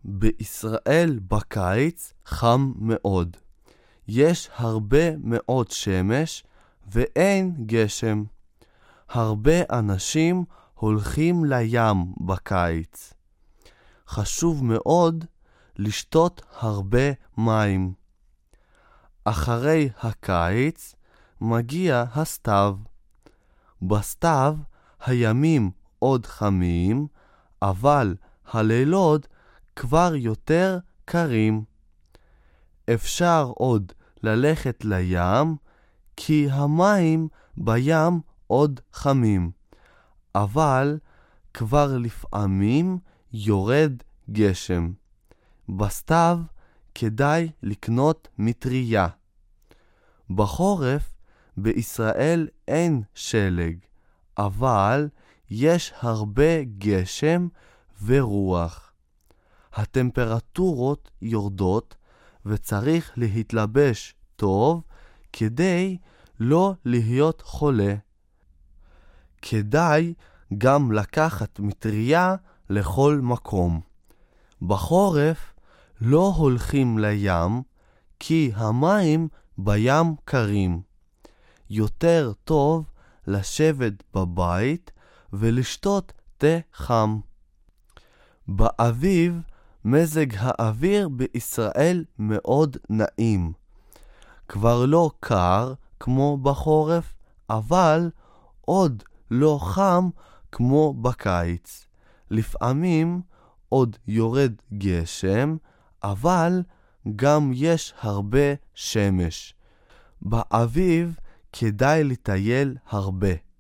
בישראל בקיץ חם מאוד. יש הרבה מאוד שמש ואין גשם. הרבה אנשים הולכים לים בקיץ. חשוב מאוד לשתות הרבה מים. אחרי הקיץ מגיע הסתיו. בסתיו הימים עוד חמים, אבל הלילות כבר יותר קרים. אפשר עוד ללכת לים, כי המים בים עוד חמים. אבל כבר לפעמים יורד גשם. בסתיו כדאי לקנות מטריה. בחורף בישראל אין שלג, אבל יש הרבה גשם ורוח. הטמפרטורות יורדות וצריך להתלבש טוב כדי לא להיות חולה. כדאי גם לקחת מטריה לכל מקום. בחורף לא הולכים לים כי המים בים קרים. יותר טוב לשבת בבית ולשתות תה חם. באביב מזג האוויר בישראל מאוד נעים. כבר לא קר כמו בחורף, אבל עוד לא חם כמו בקיץ. לפעמים עוד יורד גשם, אבל גם יש הרבה שמש. באביב כדאי לטייל הרבה.